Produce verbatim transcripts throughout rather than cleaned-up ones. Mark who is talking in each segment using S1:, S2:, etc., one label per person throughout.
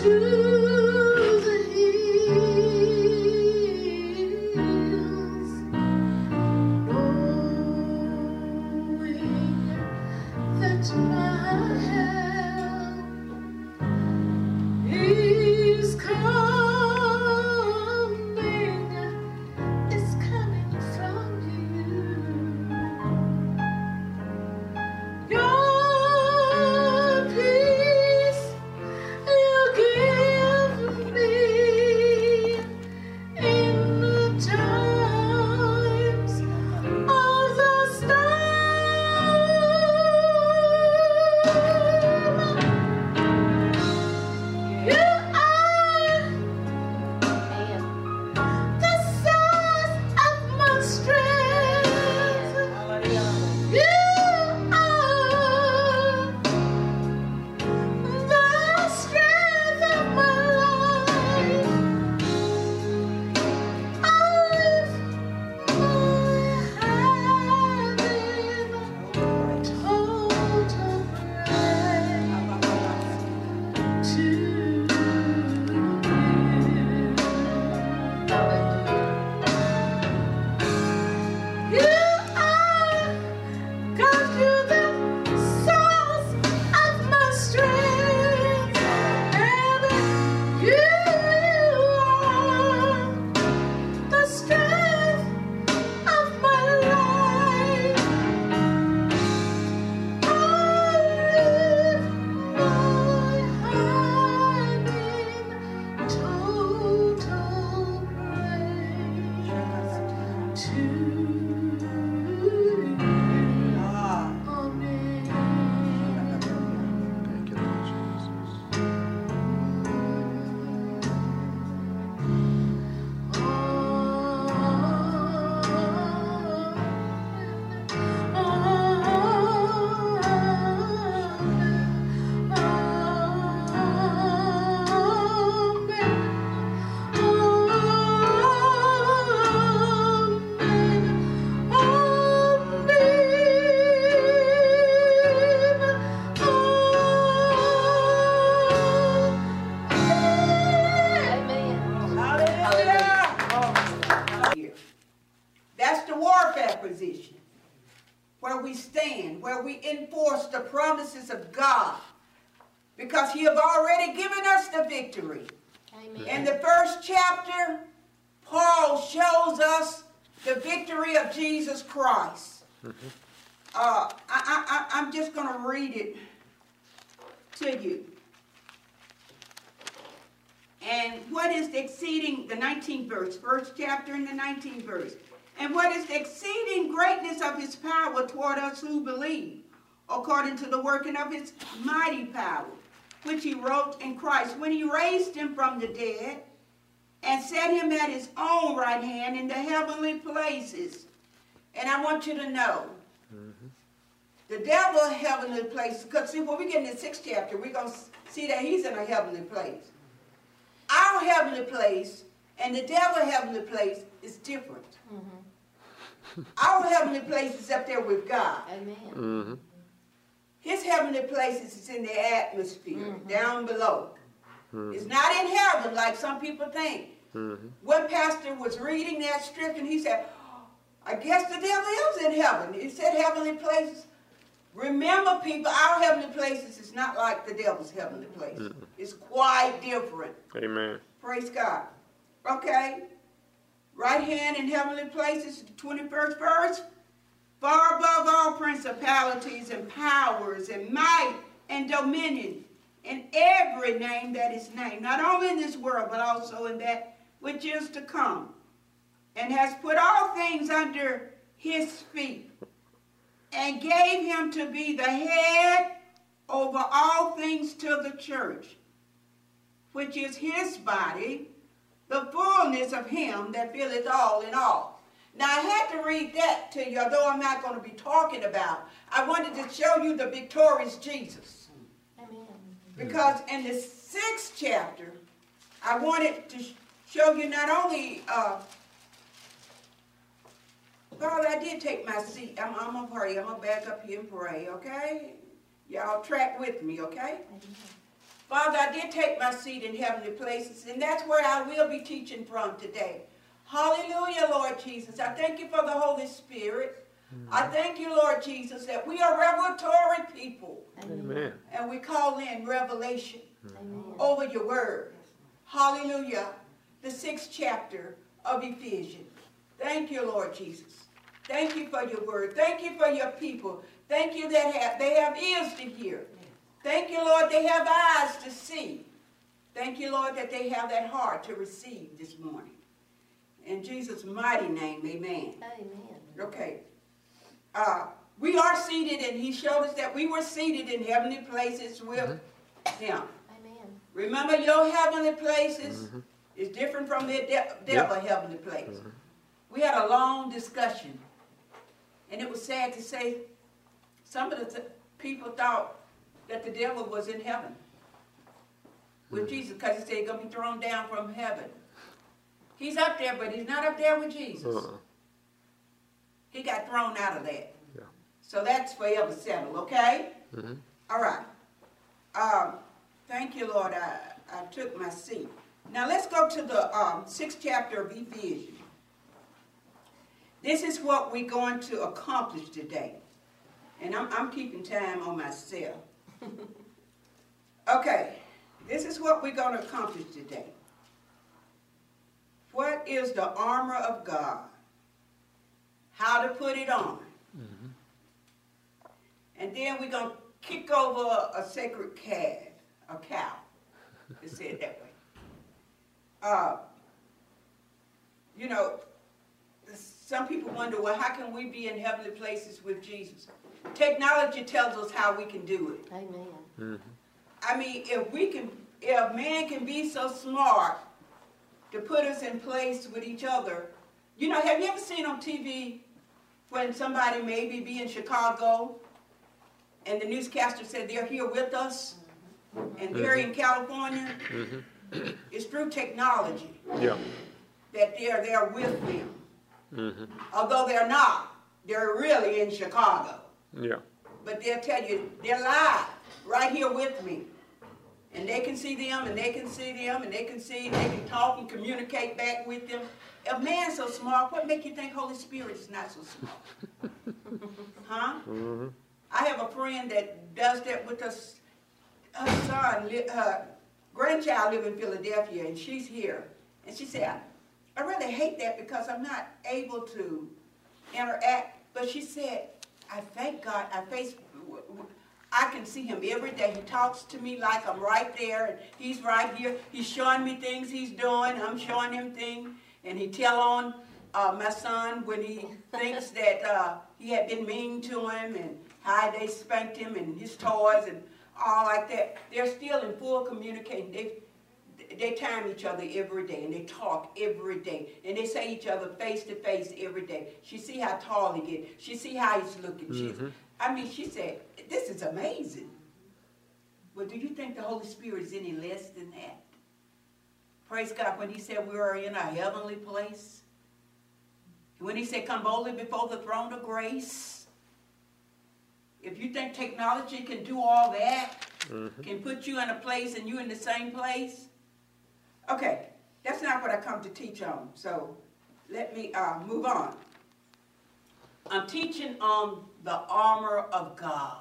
S1: where we stand, where we enforce the promises of God, because he has already given us the victory. Amen. In the first chapter, Paul shows us the victory of Jesus Christ. Mm-hmm. uh, I, I, I'm just going to read it to you. And what is the exceeding, the nineteenth verse, first chapter in the nineteenth verse. And what is the exceeding greatness of his power toward us who believe, according to the working of his mighty power, which he wrought in Christ, when he raised him from the dead, and set him at his own right hand in the heavenly places. And I want you to know, mm-hmm. the devil heavenly places, because see, when we get in the sixth chapter, we're going to see that he's in a heavenly place. Our heavenly place and the devil's heavenly place is different. Mm-hmm. Our heavenly place is up there with God. Amen. Mm-hmm. His heavenly place is in the atmosphere, mm-hmm. down below. Mm-hmm. It's not in heaven like some people think. Mm-hmm. One pastor was reading that scripture and he said, I guess the devil is in heaven. He said heavenly places. Remember, people, our heavenly places is not like the devil's heavenly place. Mm-hmm. It's quite different.
S2: Amen.
S1: Praise God. Okay. Right hand in heavenly places, the twenty-first verse. Far above all principalities and powers and might and dominion, in every name that is named, not only in this world, but also in that which is to come, and has put all things under his feet, and gave him to be the head over all things to the church, which is his body, the fullness of him that filleth all in all. Now, I had to read that to you, although I'm not going to be talking about. I wanted to show you the victorious Jesus. Amen. Because in the sixth chapter, I wanted to show you not only, uh, Father, I did take my seat. I'm, I'm going to pray. I'm going to back up here and pray, okay? Y'all track with me, okay? Amen. Father, I did take my seat in heavenly places, and that's where I will be teaching from today. Hallelujah, Lord Jesus. I thank you for the Holy Spirit. Mm-hmm. I thank you, Lord Jesus, that we are revelatory people.
S2: Amen.
S1: And we call in revelation
S3: Amen.
S1: over your word. Hallelujah. The sixth chapter of Ephesians. Thank you, Lord Jesus. Thank you for your word. Thank you for your people. Thank you that have, they have ears to hear. Thank you, Lord, they have eyes to see. Thank you, Lord, that they have that heart to receive this morning. In Jesus' mighty name, amen.
S3: Amen.
S1: Okay. Uh, we are seated, and he showed us that we were seated in heavenly places with mm-hmm. him.
S3: Amen.
S1: Remember, your heavenly places
S2: mm-hmm.
S1: is different from the de devil
S2: yep.
S1: heavenly place.
S2: Mm-hmm.
S1: We had a long discussion, and it was sad to say some of the th people thought that the devil was in heaven with mm-hmm. Jesus, because he said he's going to be thrown down from heaven. He's up there, but he's not up there with Jesus. Uh-uh. He got thrown out of that.
S2: Yeah.
S1: So that's forever settled, okay?
S2: Mm-hmm.
S1: All right. Um, thank you, Lord. I, I took my seat. Now let's go to the um, sixth chapter of Ephesians. This is what we're going to accomplish today. And I'm, I'm keeping time on myself. Okay. This is what we're going to accomplish today. What is the armor of God? How to put it on.
S2: Mm-hmm.
S1: And then we're going to kick over a sacred calf, a cow. Let's say it that way. Uh, you know, some people wonder, well, how can we be in heavenly places with Jesus? Technology tells us how we can do it.
S3: Amen.
S2: Mm-hmm.
S1: I mean, if we can, if man can be so smart to put us in place with each other. You know, have you ever seen on T V when somebody maybe be in Chicago and the newscaster said they're here with us and they're
S2: mm-hmm.
S1: in California?
S2: Mm-hmm.
S1: It's through technology
S2: yeah.
S1: that they're there with them.
S2: Mm-hmm.
S1: Although they're not. They're really in Chicago.
S2: Yeah.
S1: But they'll tell you they're live right here with me. And they can see them, and they can see them, and they can see, they can talk and communicate back with them. If man's so smart, what make you think Holy Spirit is not so smart? Huh?
S2: Mm-hmm.
S1: I have a friend that does that with us. Her son, her grandchild live in Philadelphia, and she's here. And she said, I, I really hate that because I'm not able to interact. But she said, I thank God, I face, I can see him every day. He talks to me like I'm right there, and he's right here. He's showing me things he's doing. I'm showing him things. And he tell on uh, my son when he thinks that uh, he had been mean to him and how they spanked him and his toys and all like that. They're still in full communication. They, they time each other every day, and they talk every day. And they say each other face to face every day. She see how tall he gets. She see how he's looking. Mm-hmm. She's, I mean, she said, this is amazing. Well, do you think the Holy Spirit is any less than that? Praise God, when he said we are in a heavenly place. When he said come boldly before the throne of grace. If you think technology can do all that, mm-hmm. can put you in a place and you in the same place. Okay, that's not what I come to teach on. So let me uh, move on. I'm teaching on the armor of God.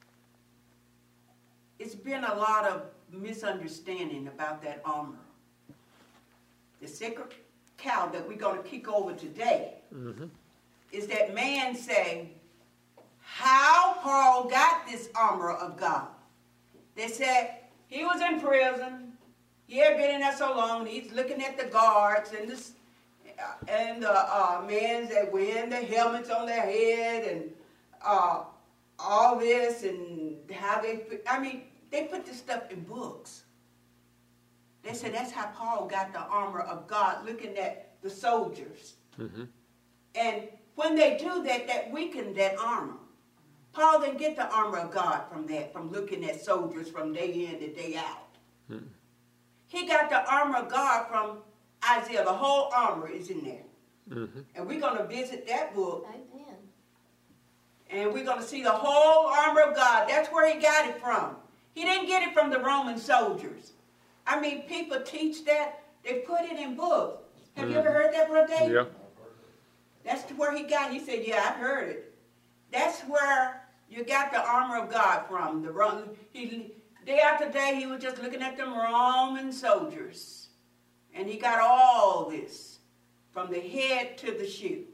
S1: It's been a lot of misunderstanding about that armor. The sacred cow that we're going to kick over today mm-hmm. is that man saying, how Paul got this armor of God. They said he was in prison. He had been in there so long. He's looking at the guards and the, and the uh, men that wearing the helmets on their head and uh, all this and how they, I mean, they put this stuff in books. They said that's how Paul got the armor of God, looking at the soldiers. Mm-hmm. And when they do that, that weakened that armor. Paul didn't get the armor of God from that, from looking at soldiers from day in to day out. Mm-hmm. He got the armor of God from Isaiah. The whole armor is in there. Mm-hmm. And we're going to visit that book.
S3: Amen.
S1: And we're going to see the whole armor of God. That's where he got it from. He didn't get it from the Roman soldiers. I mean, people teach that. They put it in books. Have mm. you ever heard that, Brother David?
S2: Yeah.
S1: That's where he got it. He said, yeah, I heard it. That's where you got the armor of God from. The Roman, he, day after day, he was just looking at them Roman soldiers. And he got all this from the head to the shoe.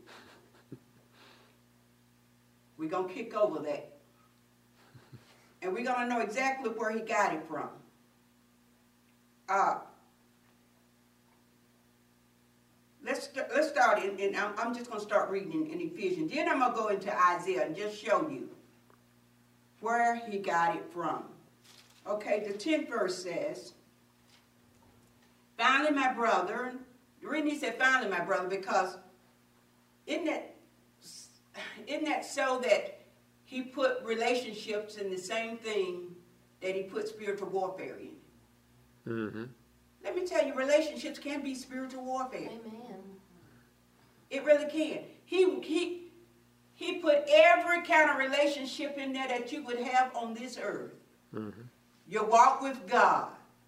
S1: We're going to kick over that. And we're going to know exactly where he got it from. Uh, let's, let's start, in, in, I'm, I'm just going to start reading in, in Ephesians. Then I'm going to go into Isaiah and just show you where he got it from. Okay, the tenth verse says, finally, my brother, the reason he said finally, my brother, because isn't that, isn't that so that he put relationships in the same thing that he put spiritual warfare in?
S2: Mm-hmm.
S1: Let me tell you, relationships can be spiritual warfare.
S3: Amen.
S1: It really can. He, he, he put every kind of relationship in there that you would have on this earth.
S2: Mm-hmm.
S1: Your walk with God.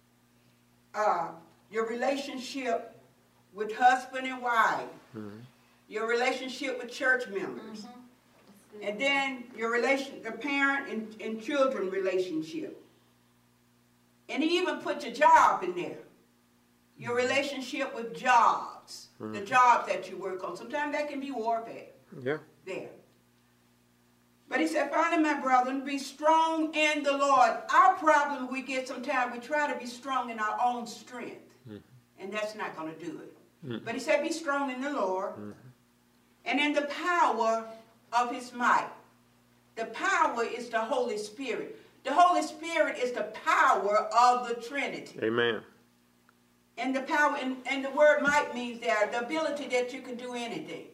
S1: Uh, your relationship with husband and wife. Mm-hmm. Your relationship with church members. Mm-hmm. And then your relation, the parent and, and children relationship. And he even put your job in there. Your relationship with jobs. Mm-hmm. The jobs that you work on. Sometimes that can be warfare.
S2: Yeah.
S1: There. But he said, finally, my brethren, be strong in the Lord. Our problem we get sometimes, we try to be strong in our own strength. Mm-hmm. And that's not going to do it. Mm-hmm. But he said, be strong in the Lord. Mm-hmm. And in the power of his might. The power is the Holy Spirit. The Holy Spirit is the power of the Trinity.
S2: Amen.
S1: And the power, and, and the word might means there, the ability that you can do anything.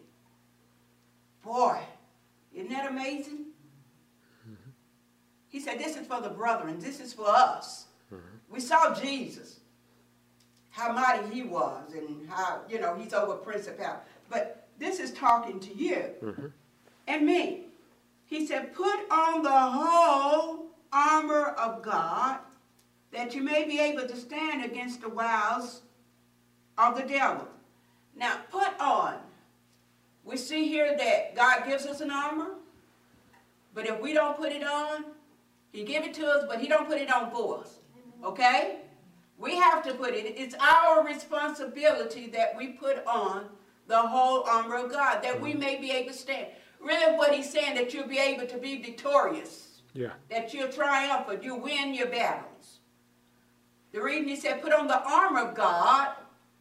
S1: Boy, isn't that amazing? Mm-hmm. He said, this is for the brethren. This is for us. Mm-hmm. We saw Jesus. How mighty he was and how, you know, he's over principality. But this is talking to you mm-hmm. and me. He said, put on the whole armor of God that you may be able to stand against the wiles of the devil. Now, put on. We see here that God gives us an armor, but if we don't put it on, he give it to us, but he don't put it on for us. Okay? We have to put it. It's our responsibility that we put on the whole armor of God, that we may be able to stand. Really what he's saying, that you'll be able to be victorious.
S2: Yeah.
S1: That you'll triumph, you win your battles. The reason he said, put on the armor of God,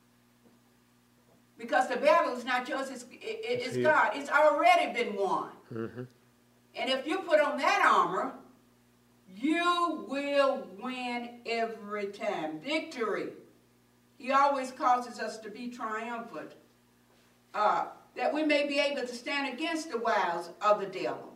S1: because the battle is not yours, it's, it, it's God. It's already been won. Mm-hmm. And if you put on that armor, you will win every time. Victory. He always causes us to be triumphant. Uh, that we may be able to stand against the wiles of the devil.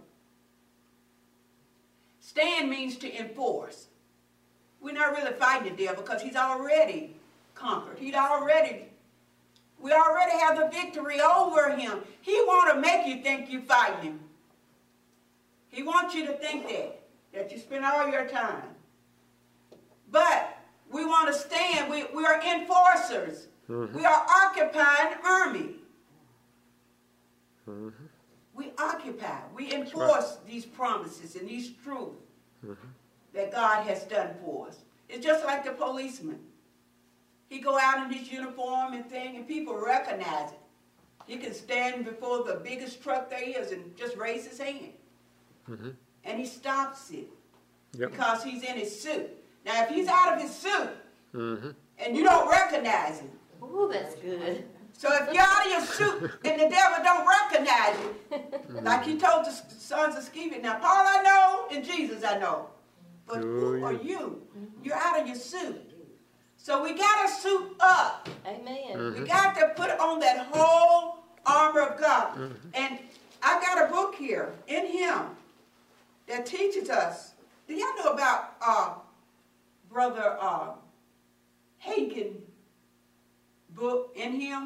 S1: Stand means to enforce. We're not really fighting the devil because he's already conquered. He's already, we already have the victory over him. He want to make you think you're fighting him. He wants you to think that, that you spend all your time. But we want to stand. We, we are enforcers. Mm-hmm. We are occupying army. Mm-hmm. We occupy. We enforce right. these promises and these truths mm-hmm. that God has done for us. It's just like the policeman. He go out in his uniform and thing, and people recognize it. He can stand before the biggest truck there is and just raise his hand. Mm-hmm. And he stops it yep. because he's in his suit. Now, if he's out of his suit mm-hmm. and you don't recognize him.
S3: Ooh, that's good.
S1: So if you're out of your suit and the devil don't recognize you, mm-hmm. like he told the sons of Sceva, now Paul I know and Jesus I know, but Ooh, who are you? You're out of your suit. So we got to suit up.
S3: Amen.
S1: Mm-hmm. We got to put on that whole armor of God. Mm-hmm. And I got a book here in him that teaches us. Do y'all know about uh, Brother uh, Hagin book in him?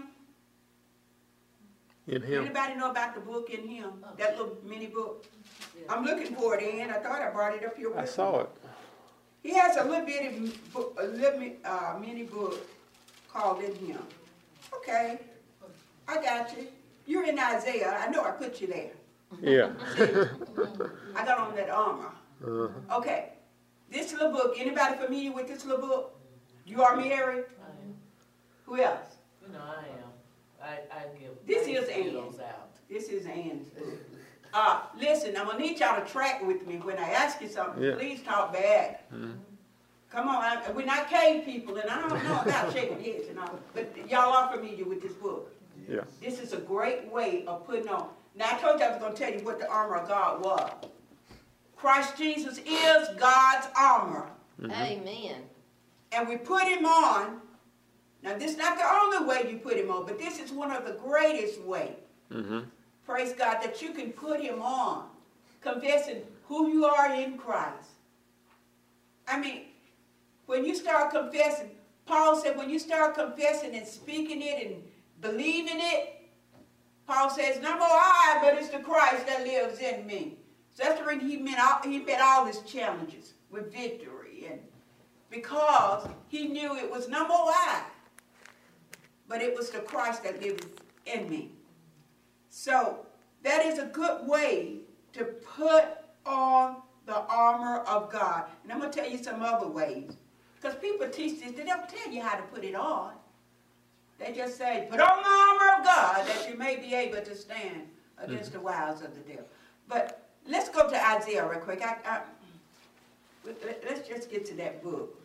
S2: In him.
S1: Anybody know about the book in him? Oh. That little mini book? Yeah. I'm looking for it, and I thought I brought it up here with
S2: I saw
S1: me.
S2: it.
S1: He has a little bitty book, a little uh, mini book called In Him. Okay, I got you. You're in Isaiah. I know I put you there.
S2: Yeah.
S1: I got on that armor.
S2: Uh-huh.
S1: Okay, this little book. Anybody familiar with this little book? You are Mary.
S3: I am.
S1: Who else?
S3: You know I am. I, I give.
S1: This
S3: I
S1: is
S3: give
S1: Ann.
S3: those out.
S1: This is Ann's book. Uh, listen, I'm gonna need y'all to track with me when I ask you something.
S2: Yeah.
S1: Please talk back.
S2: Mm-hmm.
S1: Come on, I, we're not cave people, and I don't know about shaking heads and all, but y'all are familiar with this book.
S2: Yeah.
S1: This is a great way of putting on. Now, I told you I was going to tell you what the armor of God was. Christ Jesus is God's armor.
S2: Mm-hmm.
S4: Amen.
S1: And we put him on. Now, this is not the only way you put him on, but this is one of the greatest ways.
S2: Mm-hmm.
S1: Praise God, that you can put him on, confessing who you are in Christ. I mean, when you start confessing, Paul said when you start confessing and speaking it and believing it, Paul says, not more I, but it's the Christ that lives in me. So that's the reason he met all, he met all his challenges with victory. And because he knew it was not more I, but it was the Christ that lives in me. So that is a good way to put on the armor of God. And I'm going to tell you some other ways. Because people teach this, they don't tell you how to put it on. They just say, put on the armor of God that you may be able to stand against mm-hmm. the wiles of the devil. But let's go to Isaiah real quick. I, I, let, let's just get to that book.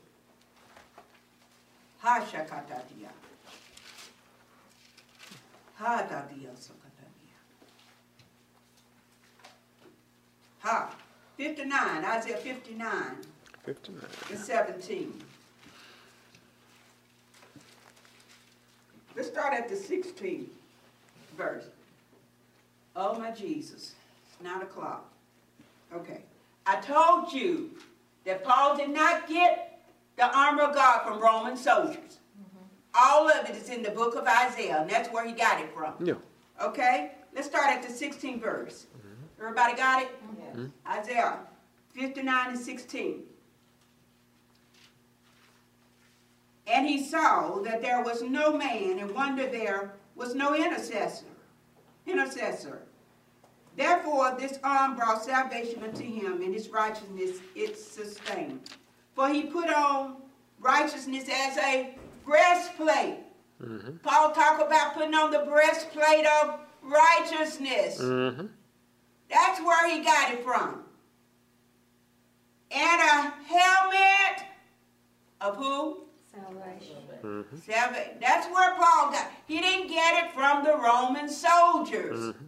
S1: Ha shakatadia. Ha dadia sakatadia. Ha. fifty-nine, Isaiah fifty-nine.
S2: fifty-nine.
S1: And seventeen. Let's start at the sixteenth verse. Oh my Jesus, it's nine o'clock. Okay. I told you that Paul did not get the armor of God from Roman soldiers. Mm-hmm. All of it is in the book of Isaiah, and that's where he got it from.
S2: Yeah.
S1: Okay? Let's start at the sixteenth verse. Mm-hmm. Everybody got it?
S4: Yes.
S2: Mm-hmm.
S1: Isaiah fifty-nine and sixteen. And he saw that there was no man, and wonder there was no intercessor. Intercessor. Therefore, this arm brought salvation unto him, and his righteousness it sustained. For he put on righteousness as a breastplate. Mm-hmm. Paul talked about putting on the breastplate of righteousness. Mm-hmm. That's where he got it from. And a helmet of who?
S4: Salvation.
S2: Mm-hmm.
S1: Salvation. That's where Paul got it. He didn't get it from the Roman soldiers. Mm-hmm.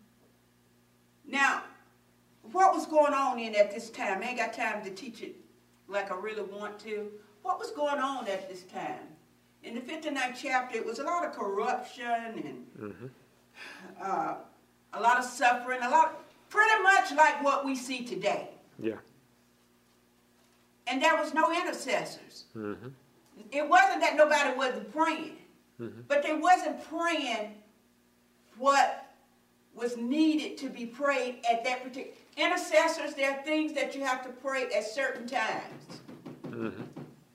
S1: Now, what was going on in at this time? I ain't got time to teach it like I really want to. What was going on at this time? In the fifty-ninth chapter, it was a lot of corruption and mm-hmm. uh, a lot of suffering, a lot, pretty much like what we see today.
S2: Yeah.
S1: And there was no intercessors.
S2: Mm-hmm.
S1: It wasn't that nobody wasn't praying, mm-hmm. but they wasn't praying what was needed to be prayed at that particular. Intercessors, there are things that you have to pray at certain times. Mm-hmm.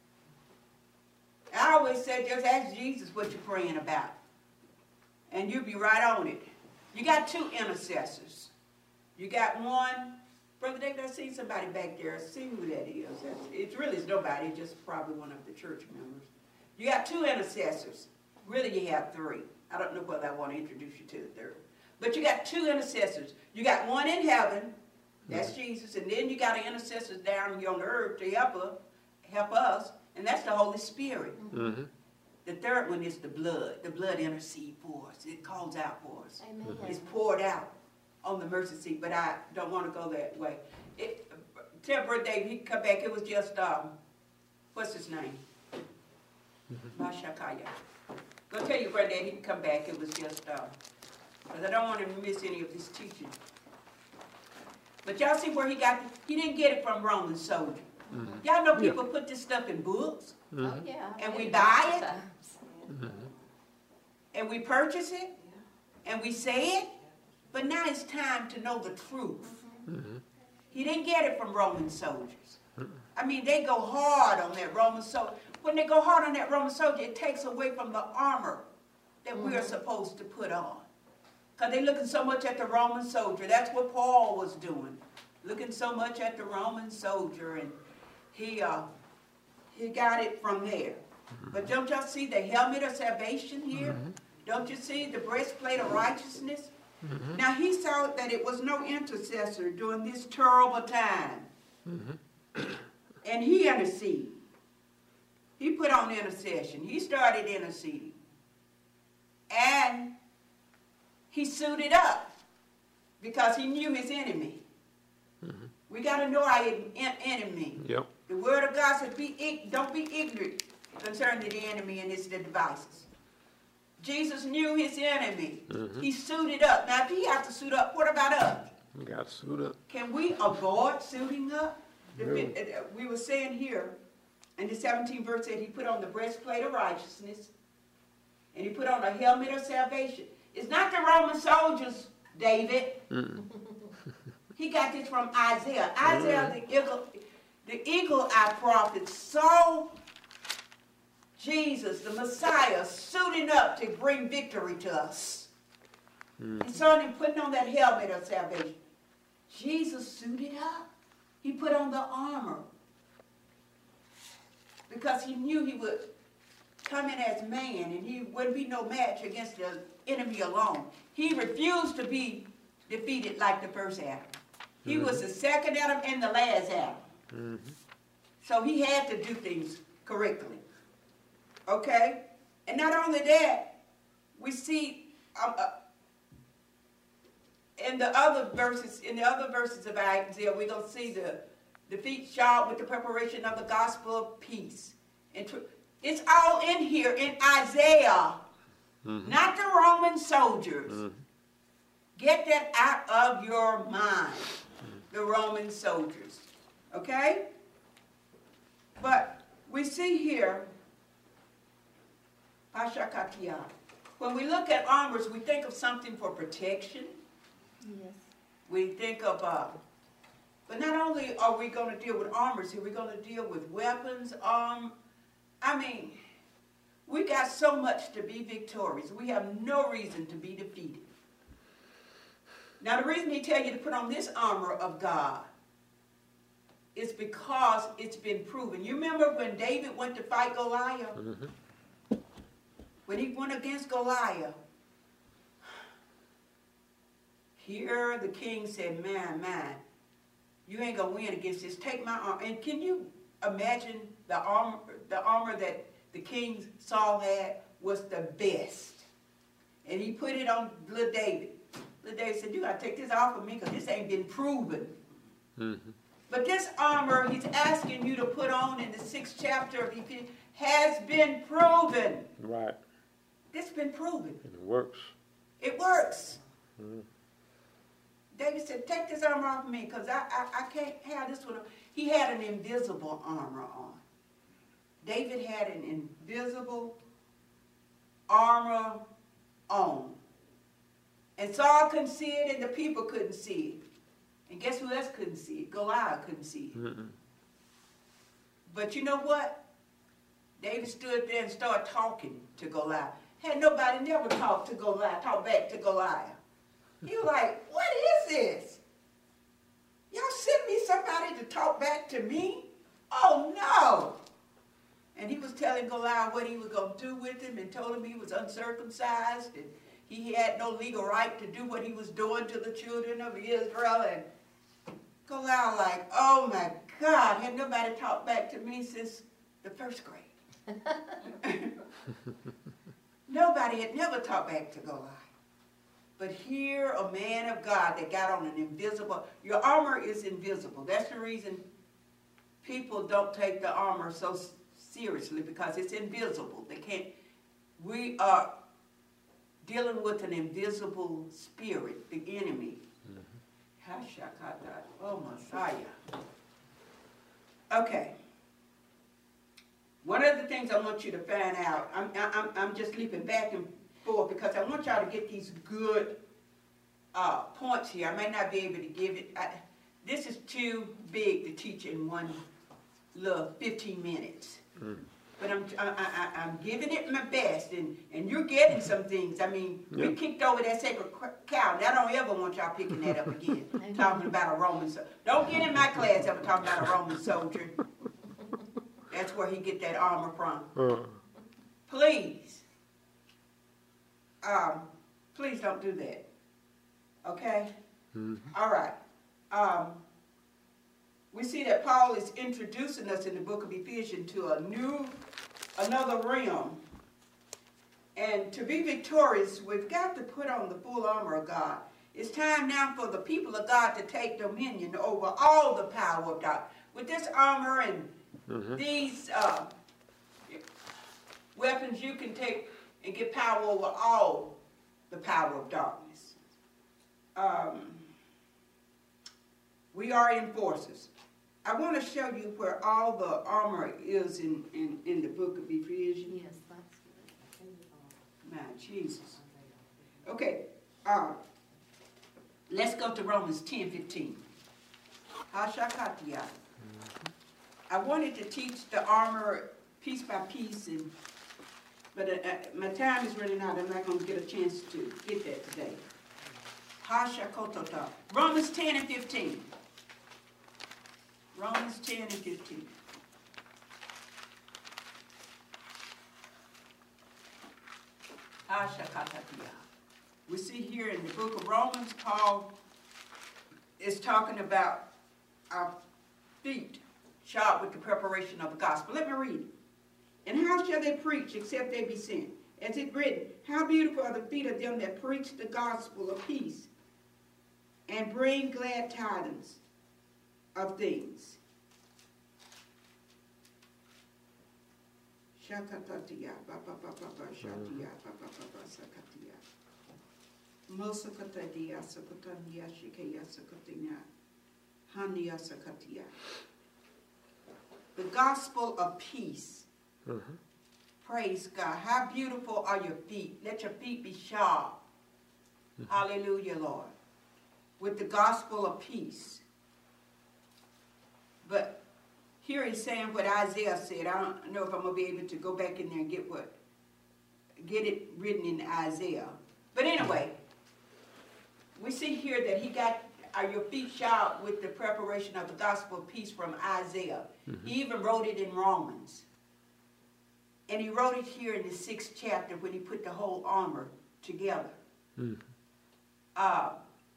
S1: I always said, just ask Jesus what you're praying about, and you'll be right on it. You got two intercessors. You got one. Brother David, I see somebody back there. I see who that is. It really is nobody, just probably one of the church members. You got two intercessors. Really, you have three. I don't know whether I want to introduce you to the third. But you got two intercessors. You got one in heaven, that's mm-hmm. Jesus, and then you got an intercessor down here on the earth to help us, help us, and that's the Holy Spirit. Mm-hmm. The third one is the blood. The blood intercedes for us. It calls out for us. Amen. It's poured out on the mercy seat, but I don't want to go that way. It, tell Brother David he can come back. It was just, um, what's his name? Mashakaya. Go tell your Brother David he can come back. It was just, uh, because I don't want him to miss any of his teaching. But y'all see where he got it? He didn't get it from Roman soldiers. Mm-hmm. Y'all know people yeah. put this stuff in books. Mm-hmm. Oh, yeah. And we buy it. Mm-hmm. And we purchase it. Yeah. And we say it. But now it's time to know the truth. Mm-hmm. He didn't get it from Roman soldiers. I mean, they go hard on that Roman soldier. When they go hard on that Roman soldier, it takes away from the armor that mm-hmm. we're supposed to put on. Because they're looking so much at the Roman soldier. That's what Paul was doing. Looking so much at the Roman soldier. And he, uh, he got it from there. Mm-hmm. But don't y'all see the helmet of salvation here? Mm-hmm. Don't you see the breastplate of righteousness? Mm-hmm. Now he saw that it was no intercessor during this terrible time. Mm-hmm. And he interceded. He put on intercession. He started interceding. And he suited up because he knew his enemy. Mm-hmm. We got to know our en enemy. Yep. The word of God said, be, don't be ignorant concerning the enemy and his devices. Jesus knew his enemy. Mm-hmm. He suited up. Now, if he has to suit up, what about us?
S2: We got to suit up.
S1: Can we avoid suiting up?
S2: No.
S1: We were saying here, in the seventeenth verse, said he put on the breastplate of righteousness, and he put on a helmet of salvation. It's not the Roman soldiers, David. Mm-mm. He got this from Isaiah. Isaiah, mm. the eagle, the eagle-eye prophet, saw Jesus, the Messiah, suiting up to bring victory to us. Mm. He saw him putting on that helmet of salvation. Jesus suited up. He put on the armor because he knew he would come in as man and he wouldn't be no match against the enemy alone. He refused to be defeated like the first Adam. He mm-hmm. was the second Adam and the last Adam. Mm-hmm. So he had to do things correctly. Okay? And not only that, we see um, uh, in the other verses, in the other verses of Isaiah, we're going to see the, the feet shod with the preparation of the gospel of peace. And it's all in here in Isaiah, mm-hmm. not the Roman soldiers. Mm-hmm. Get that out of your mind, mm-hmm. the Roman soldiers. Okay? But we see here, when we look at armors, we think of something for protection. Yes. We think of, uh, but not only are we going to deal with armors here, we're going to deal with weapons, um, I mean, we got so much to be victorious. We have no reason to be defeated. Now, the reason he tell you to put on this armor of God is because it's been proven. You remember when David went to fight Goliath? Mm-hmm. When he went against Goliath, here the king said, man, man, you ain't going to win against this. Take my armor. And can you imagine the armor, the armor that the king Saul had was the best. And he put it on little David. Little David said, you got to take this off of me because this ain't been proven. Mm-hmm. But this armor he's asking you to put on in the sixth chapter of Ephesians has been proven.
S2: Right.
S1: It's been proven.
S2: And it works.
S1: It works. Mm-hmm. David said, take this armor off of me because I, I, I can't have this one. He had an invisible armor on. David had an invisible armor on. And Saul couldn't see it and the people couldn't see it. And guess who else couldn't see it? Goliath couldn't see it. Mm-mm. But you know what? David stood there and started talking to Goliath. Had nobody never talked to Goliath, talked back to Goliath. He was like, what is this? Y'all send me somebody to talk back to me? Oh, no. And he was telling Goliath what he was going to do with him and told him he was uncircumcised and he had no legal right to do what he was doing to the children of Israel. And Goliath like, oh, my God, had nobody talked back to me since the first grade. Nobody had never talked back to Goliath. But here, a man of God that got on an invisible, your armor is invisible. That's the reason people don't take the armor so seriously, because it's invisible. They can't, we are dealing with an invisible spirit, the enemy. Mm-hmm. Oh, Messiah. Okay. One of the things I want you to find out, I'm, I'm, I'm just leaping back and forth because I want y'all to get these good uh, points here. I may not be able to give it. I, this is too big to teach in one little fifteen minutes.
S2: Mm.
S1: But I'm, I, I, I'm giving it my best, and, and you're getting some things. I mean, we
S2: Yep.
S1: kicked over that sacred cow, and I don't ever want y'all picking that up again, talking about a Roman soldier. Don't get in my class ever talking about a Roman soldier. That's where he get that armor from.
S2: Uh,
S1: Please, um, please don't do that, okay?
S2: mhm.
S1: All right. Um, we see that Paul is introducing us in the book of Ephesians to a new, another realm. And to be victorious, we've got to put on the full armor of God. It's time now for the people of God to take dominion over all the power of God. With this armor and
S2: Mhm.
S1: these uh, weapons, you can take and get power over all the power of darkness. Um, we are enforcers. I want to show you where all the armor is in, in, in the book of Ephesians.
S4: Yes, that's good.
S1: My Jesus. Okay, uh, let's go to Romans ten fifteen. Hashakatiya. I wanted to teach the armor piece by piece, and but uh, uh, my time is running out. I'm not going to get a chance to get that today. Hashakotota. Romans ten and fifteen. Romans ten and fifteen. Hashakatiya. We see here in the book of Romans, Paul is talking about our feet shod with the preparation of the gospel. Let me read it. And how shall they preach except they be sent? As it written, how beautiful are the feet of them that preach the gospel of peace and bring glad tidings of things. Shakatatiya, ba ba ba ba ba, shatiya, ba ba ba ba, sakatiya. Mosakatadiya, sakataniya, shikeya, sakatiya, haniya, sakatiya. The gospel of peace.
S2: Mhm.
S1: Praise God. How beautiful are your feet. Let your feet be shod. Hallelujah, Lord. With the gospel of peace. But here he's saying what Isaiah said. I don't know if I'm going to be able to go back in there and get what, get it written in Isaiah. But anyway, we see here that he got, are your feet shod with the preparation of the gospel of peace from Isaiah. Mm-hmm. He even wrote it in Romans. And he wrote it here in the sixth chapter when he put the whole armor together.
S2: Mm.
S1: Uh,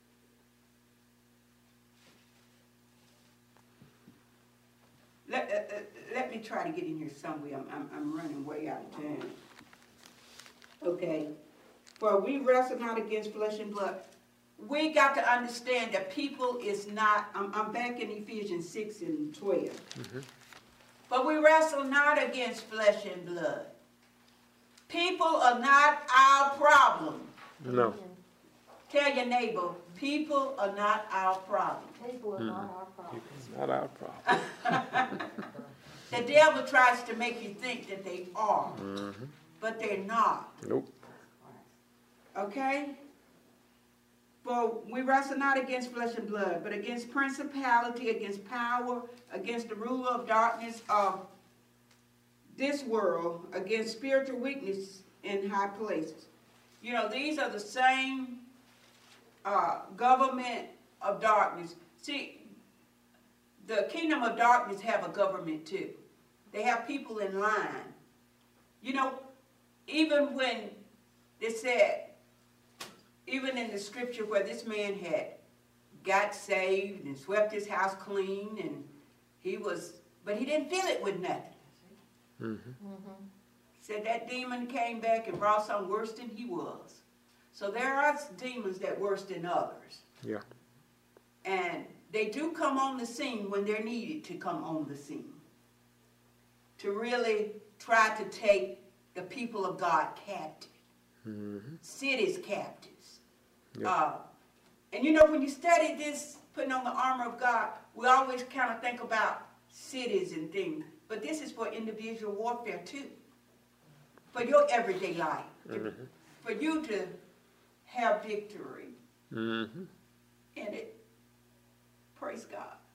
S1: let, uh, uh, let me try to get in here somewhere. I'm, I'm, I'm running way out of time. Okay. For we wrestle not against flesh and blood. We got to understand that people is not, I'm, I'm back in Ephesians six and twelve. Mm-hmm. But we wrestle not against flesh and blood. People are not our problem.
S2: No.
S1: Tell your neighbor, people are not our problem.
S4: People are not our problem.
S2: Not our problem.
S1: The devil tries to make you think that they are,
S2: Mhm.
S1: but they're not.
S2: Nope.
S1: Okay? For we wrestle not against flesh and blood, but against principality, against power, against the ruler of darkness of this world, against spiritual weakness in high places. You know, these are the same uh, government of darkness. See, the kingdom of darkness have a government too. They have people in line. You know, even when they said, even in the scripture where this man had got saved and swept his house clean, and he was, but he didn't fill it with nothing.
S2: Mhm.
S4: Mm-hmm.
S1: Said that demon came back and brought something worse than he was. So there are demons that worse than others.
S2: Yeah.
S1: And they do come on the scene when they're needed to come on the scene. To really try to take the people of God captive.
S2: Mhm.
S1: Cities captives.
S2: Yeah.
S1: Uh, and you know, when you study this, putting on the armor of God, we always kind of think about cities and things. But this is for individual warfare too. For your everyday life.
S2: Mhm.
S1: For you to have victory
S2: Mhm.
S1: in it. Praise God.